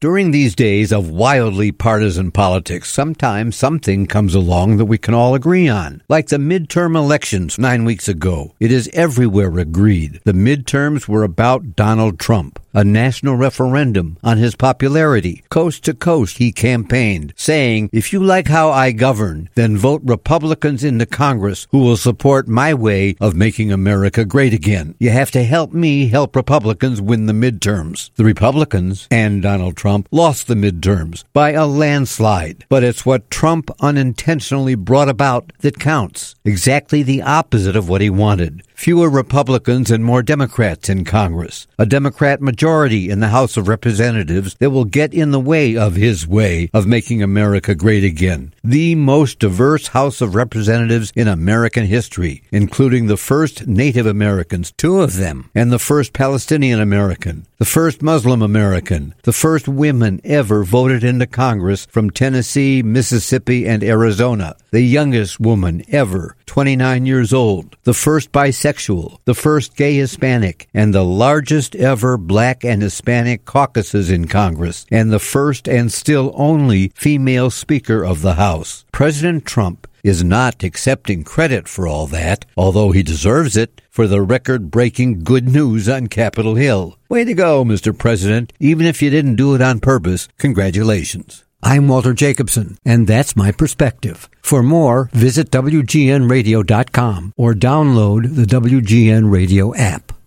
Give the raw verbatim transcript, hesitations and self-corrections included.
During these days of wildly partisan politics, sometimes something comes along that we can all agree on. Like the midterm elections nine weeks ago. It is everywhere agreed. The midterms were about Donald Trump. A national referendum on his popularity. Coast to coast, he campaigned, saying, if you like how I govern, then vote Republicans into Congress who will support my way of making America great again. You have to help me help Republicans win the midterms. The Republicans and Donald Trump lost the midterms by a landslide. But it's what Trump unintentionally brought about that counts. Exactly the opposite of what he wanted. Fewer Republicans and more Democrats in Congress. A Democrat majority in the House of Representatives that will get in the way of his way of making America great again. The most diverse House of Representatives in American history, including the first Native Americans, two of them, and the first Palestinian American, the first Muslim American, the first women ever voted into Congress from Tennessee, Mississippi, and Arizona, the youngest woman ever, twenty-nine years old, the first bisexual, the first gay Hispanic, and the largest ever black and Hispanic caucuses in Congress, and the first and still only female Speaker of the House. President Trump is not accepting credit for all that, although he deserves it for the record-breaking good news on Capitol Hill. Way to go, Mister President. Even if you didn't do it on purpose, congratulations. I'm Walter Jacobson, and that's my perspective. For more, visit W G N radio dot com or download the W G N Radio app.